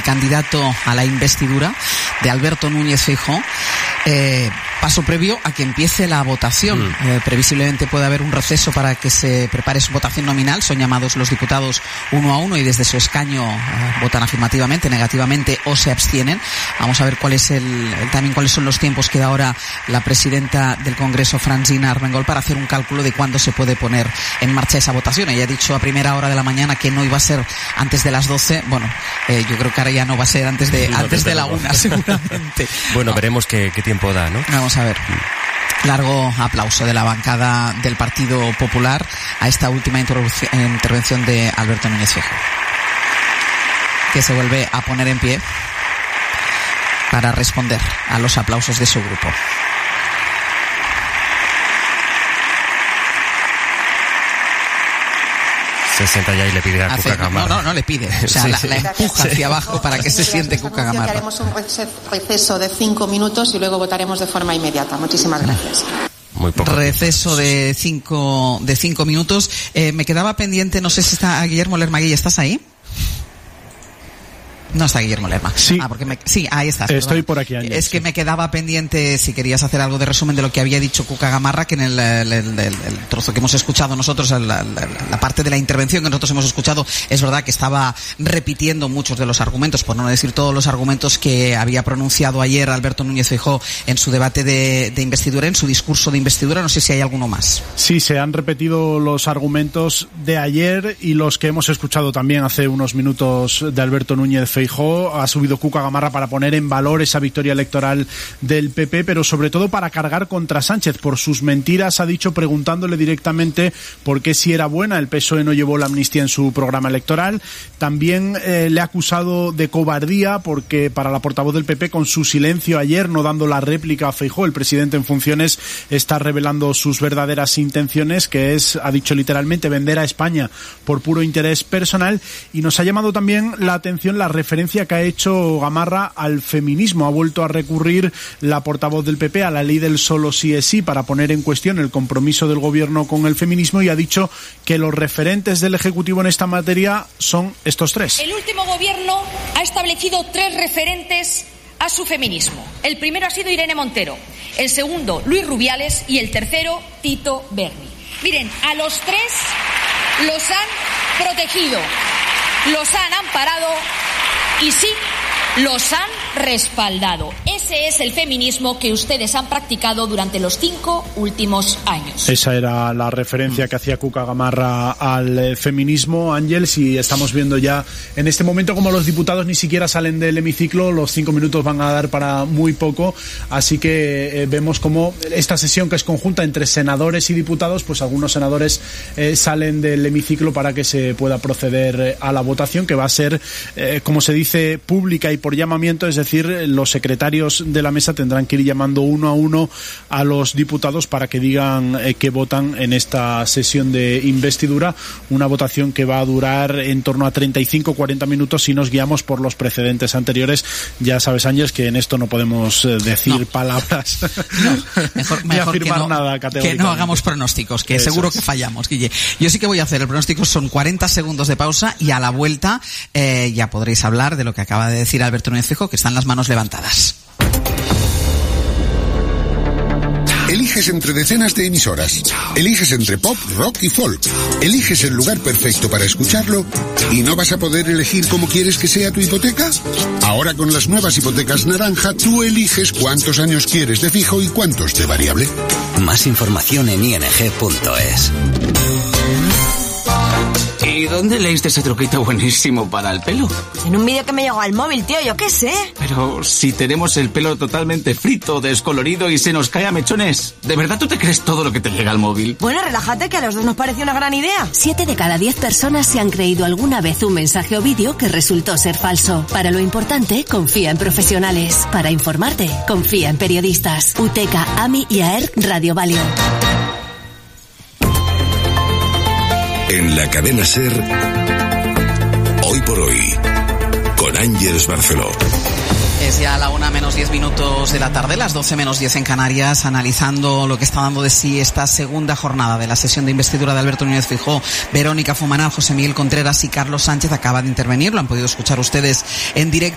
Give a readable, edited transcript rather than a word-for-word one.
candidato a la investidura de Alberto Núñez Feijóo. Paso previo a que empiece la votación. Previsiblemente puede haber un receso para que se prepare su votación nominal. Son llamados los diputados uno a uno y desde su escaño votan afirmativamente, negativamente o se abstienen. Vamos a ver cuáles son los tiempos que da ahora la presidenta del Congreso, Francina Armengol, para hacer un cálculo de cuándo se puede poner en marcha esa votación. Ella ha dicho a primera hora de la mañana que no iba a ser antes de las 12. Bueno, yo creo que ahora ya no va a ser antes de la 1, seguramente. Bueno, veremos qué tiempo da, ¿no? Vamos a ver. Largo aplauso de la bancada del Partido Popular a esta última intervención de Alberto Núñez Feijóo, que se vuelve a poner en pie para responder a los aplausos de su grupo. Se sienta ya y le pide a Cuca Gamarra. No le pide. O sea, la empuja hacia abajo para que se siente Cuca Gamarra. Haremos un receso de 5 minutos y luego votaremos de forma inmediata. Muchísimas gracias. Muy poco. Receso de 5 minutos. Me quedaba pendiente, no sé si está Guillermo Lerma. Guille, ¿estás ahí? No está Guillermo Lerma. Sí. Sí, ahí estás. Estoy por aquí, Ángel. Es que me quedaba pendiente si querías hacer algo de resumen de lo que había dicho Cuca Gamarra, que en el trozo que hemos escuchado nosotros, la parte de la intervención que nosotros hemos escuchado, es verdad que estaba repitiendo muchos de los argumentos, por no decir todos los argumentos que había pronunciado ayer Alberto Núñez Feijóo en su debate de investidura, en su discurso de investidura. No sé si hay alguno más. Sí, se han repetido los argumentos de ayer y los que hemos escuchado también hace unos minutos de Alberto Núñez Feijóo. Ha subido Cuca Gamarra para poner en valor esa victoria electoral del PP, pero sobre todo para cargar contra Sánchez por sus mentiras. Ha dicho, preguntándole directamente por qué, si era buena, el PSOE no llevó la amnistía en su programa electoral. También le ha acusado de cobardía porque, para la portavoz del PP, con su silencio ayer, no dando la réplica a Feijóo, el presidente en funciones está revelando sus verdaderas intenciones, que es, ha dicho literalmente, vender a España por puro interés personal. Y nos ha llamado también la atención la referencia que ha hecho Gamarra al feminismo. Ha vuelto a recurrir la portavoz del PP a la ley del solo sí es sí para poner en cuestión el compromiso del gobierno con el feminismo, y ha dicho que los referentes del Ejecutivo en esta materia son estos tres. El último gobierno ha establecido 3 referentes a su feminismo. El primero ha sido Irene Montero, el segundo Luis Rubiales y el tercero Tito Berni. Miren, a los 3 los han protegido, los han amparado y sí, los han respaldado. Ese es el feminismo que ustedes han practicado durante los 5 últimos años. Esa era la referencia que hacía Cuca Gamarra al feminismo, Ángeles, y estamos viendo ya en este momento como los diputados ni siquiera salen del hemiciclo. Los 5 minutos van a dar para muy poco, así que vemos como esta sesión, que es conjunta entre senadores y diputados, pues algunos senadores salen del hemiciclo para que se pueda proceder a la votación, que va a ser, como se dice, pública y por llamamiento, es decir, los secretarios de la mesa tendrán que ir llamando uno a uno a los diputados para que digan que votan en esta sesión de investidura, una votación que va a durar en torno a 35-40 minutos si nos guiamos por los precedentes anteriores. Ya sabes, Ángeles, que en esto no podemos decir palabras, mejor ni afirmar nada categóricamente. Que no hagamos pronósticos, que eso seguro que fallamos, Guille. Yo sí que voy a hacer el pronóstico, son 40 segundos de pausa y a la vuelta ya podréis hablar de lo que acaba de decir Alberto Núñez Feijóo, que están las manos levantadas. Eliges entre decenas de emisoras. Eliges entre pop, rock y folk. Eliges el lugar perfecto para escucharlo y no vas a poder elegir cómo quieres que sea tu hipoteca. Ahora, con las nuevas hipotecas naranja, tú eliges cuántos años quieres de fijo y cuántos de variable. Más información en ing.es. ¿Y dónde leíste ese truquito buenísimo para el pelo? En un vídeo que me llegó al móvil, tío, yo qué sé. Pero si tenemos el pelo totalmente frito, descolorido y se nos cae a mechones, ¿de verdad tú te crees todo lo que te llega al móvil? Bueno, relájate, que a los dos nos pareció una gran idea. 7 de cada 10 personas se han creído alguna vez un mensaje o vídeo que resultó ser falso. Para lo importante, confía en profesionales. Para informarte, confía en periodistas. UTECA, AMI y AER Radio Valio. En la cadena SER, Hoy por Hoy, con Ángeles Barceló. Es ya la 1:10 de la tarde, las 12:10 en Canarias, analizando lo que está dando de sí esta segunda jornada de la sesión de investidura de Alberto Núñez Feijóo. Verónica Fumanal, José Miguel Contreras y Carlos Sánchez acaban de intervenir, lo han podido escuchar ustedes en directo.